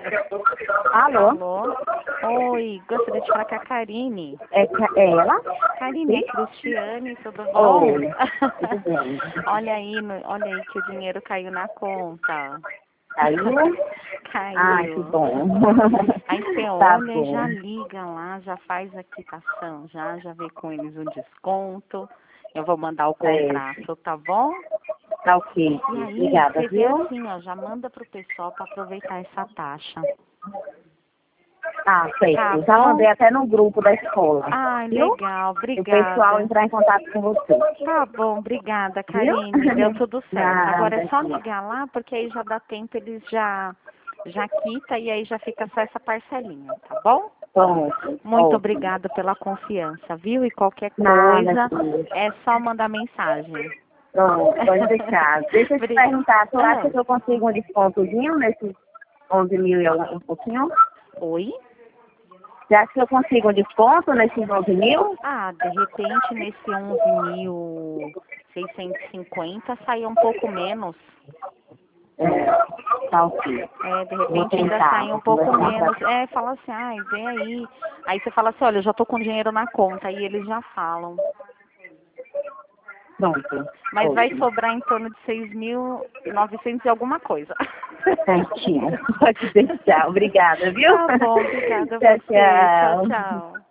Alô? Alô? Oi, gostaria de falar com a Karine. É ela? Karine, é Sim? Cristiane, tudo bom? Oi, tudo bem. Olha aí que o dinheiro caiu na conta. Caiu? Ai, que Caiu. bom. Aí você Tá olha e já bom. liga lá, já faz a quitação, já vê com eles um desconto. Eu vou mandar o Certo. contrato, tá bom? Tá ok. E aí, Obrigada, você vê viu? assim, ó, já manda pro pessoal para aproveitar essa taxa. Ah, Tá certo. Já bom? mandei até no grupo da escola, Ai, viu? legal, E o pessoal obrigada. entrar em contato com você, Tá bom, obrigada, viu? Karine. Deu tudo certo. Agora é Nada. só ligar lá, porque aí já dá tempo, eles já quita e aí já fica só essa parcelinha, tá bom? Pronto. Muito Ótimo. obrigada pela confiança, viu? E qualquer Nada, coisa filho. é só mandar mensagem. Pronto, pode deixar. Deixa eu te Obri- perguntar, tu acha Ah, que eu consigo um descontozinho nesses 11 mil e um pouquinho? oi? Você acha que eu consigo um desconto nesses 11 mil? Ah, de repente nesse 11.650 saiu um pouco menos. É, tá ok. De Vou repente ainda tentar, sai um vou pouco conversar com menos. Fala assim, ai, vem aí. Aí você fala assim, olha, eu já tô com dinheiro na conta. Aí eles já falam. pronto. Mas vai Ótimo. sobrar em torno de 6.900 e alguma coisa. Certinho. Pode deixar. Obrigada, viu? Tá bom, obrigada a Tchau, você. Tchau, tchau. tchau.